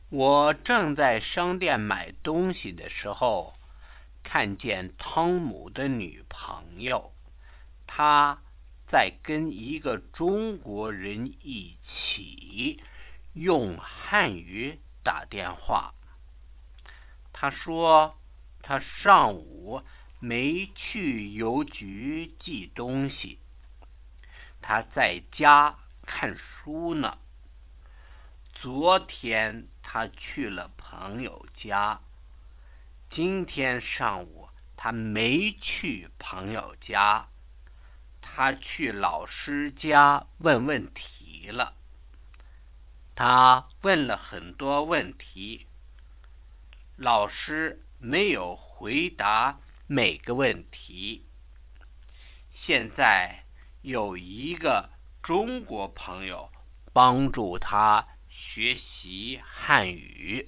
我正在商店买东西的时候，看见汤姆的女朋友，她在跟一个中国人一起用汉语打电话。她说她上午没去邮局寄东西，她在家看书呢。昨天他去了朋友家，今天上午他没去朋友家，他去老师家问问题了。他问了很多问题，老师没有回答每个问题。现在有一个中国朋友帮助他学习汉语。